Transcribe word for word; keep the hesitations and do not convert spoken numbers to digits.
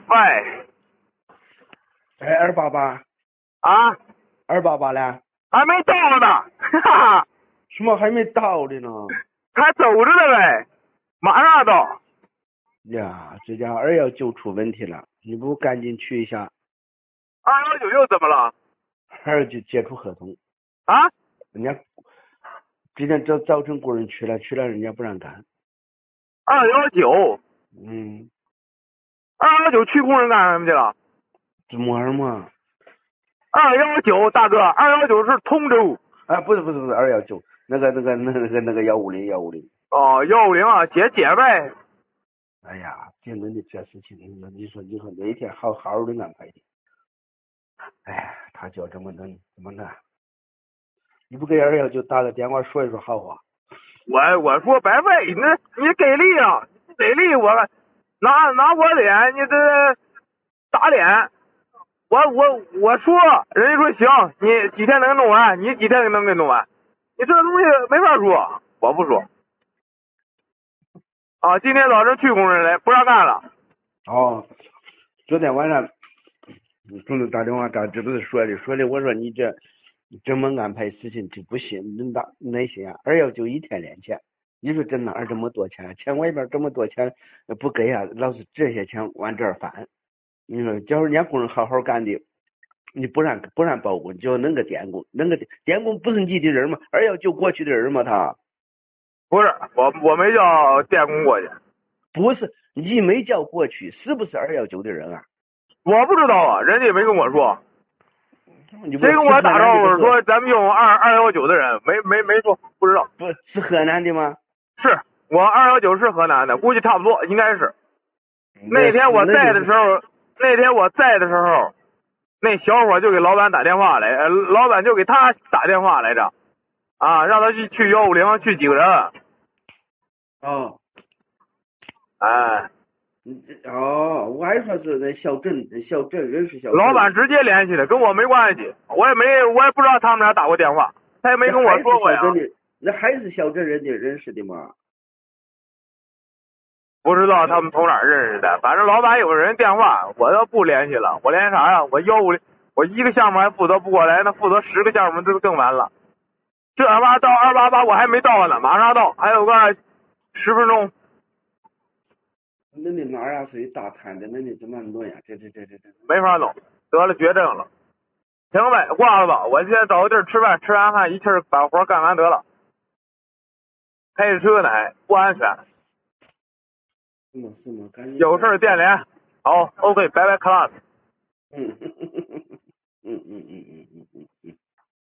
喂， 哎，二八八， 啊， 二八八嘞？ 还没到呢，哈哈， 什么还没到的呢？ 还走着呢呗，马上到。 呀，这家二幺九出问题了，你不赶紧去一下？ 二幺九又怎么了？ 二幺九解除合同， 啊？ 人家今天早早晨工人去了，去了人家不让干。 二幺九， 嗯， 二幺九去工人干什么去了？ 怎么玩嘛？ 二幺九大哥，二幺九是通州。 啊，不是不是不是二幺九，那个那个那个那个那个幺五零幺五零。 哦，幺五零啊，解解呗。 哎呀，简单的这事情，你说你说你说那一天好好的安排的，哎，他就这么弄怎么干？你不给二幺九打个电话说一说好话？ 我我说白费，那你给力啊，给力我拿拿我脸，你这打脸。我我我说，人家说行，你几天能弄完，你几天能给弄完？你这东西没法说，我不说。啊，今天早上去工人来，不让干了。 哦，昨天晚上总是打电话打，这不是说的说的，我说你这这么安排事情就不行，人打耐心啊，二幺九一天两钱，你说这哪儿这么多钱？钱外边这么多钱不给啊，老是这些钱往这儿翻。你说，假如人家工人好好干的，你不让不让包工，就弄个电工，弄个电工不是你的人吗？二幺九过去的人吗？他不是我，我没叫电工过去。 不是，你没叫过去，是不是二幺九的人啊？ 我不知道啊，人家也没跟我说。 你谁跟我打招呼说咱们用二二幺九的人？没没没说，不知道。 不是河南的吗？ 是我二幺九是河南的，估计差不多，应该是。那天我在的时候，那天我在的时候，那小伙就给老板打电话来，呃老板就给他打电话来着，啊，让他去去幺五零去几个人。 哦， 哎， 哦，我还说是那小镇小镇认识小镇。 老板直接联系的，跟我没关系，我也没我也不知道他们俩打过电话，他也没跟我说过呀。 那还是小镇人家认识的吗？ 不知道他们从哪儿认识的，反正老板有人电话，我要不联系了，我联系啥呀？我幺五零，我一个项目还负责不过来，那负责十个项目这就更完了。这二八到二八八我还没到呢，马上到，还有个十分钟。 那你哪呀是一大摊的，那你怎么弄呀？这这这这这没法弄，得了绝症了。行呗，挂了吧，我现在找个地儿吃饭，吃完饭一气儿把活干完得了。开着车呢还不安全。 是吗是吗？ 有事电联。好 ，OK，拜拜 ，class。 嗯。